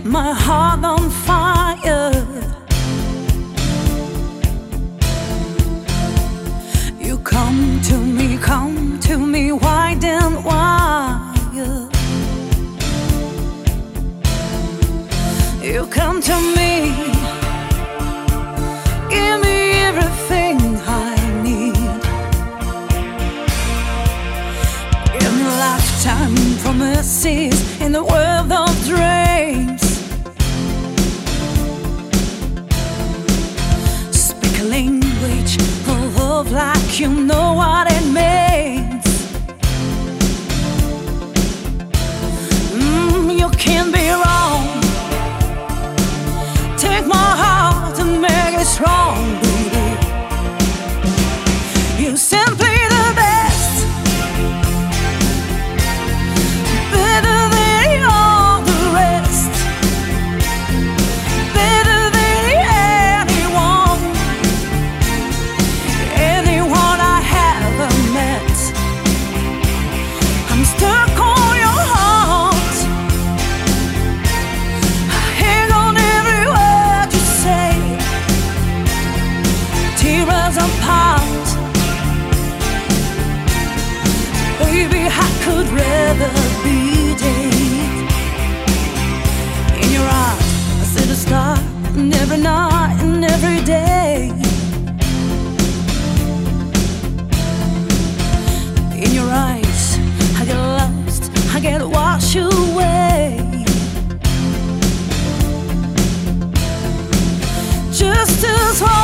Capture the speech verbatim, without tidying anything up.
my heart on fire. You come to me, come to me, wide and wide. You come to me, give me everything I need. Give me lifetime promises in the world of dreams. Speak a language of love like you know what it means. Mm, you can't be wrong. Take my heart and make it strong, baby. You simply the best, better than all the rest, better than anyone, anyone I ever met. I'm stuck on your heart. I hang on every word you say. Tear us apart, baby. I could rather be dead. In your eyes, I see the star, and every night and every day. In your eyes, I get lost, I get washed away. Just as hard.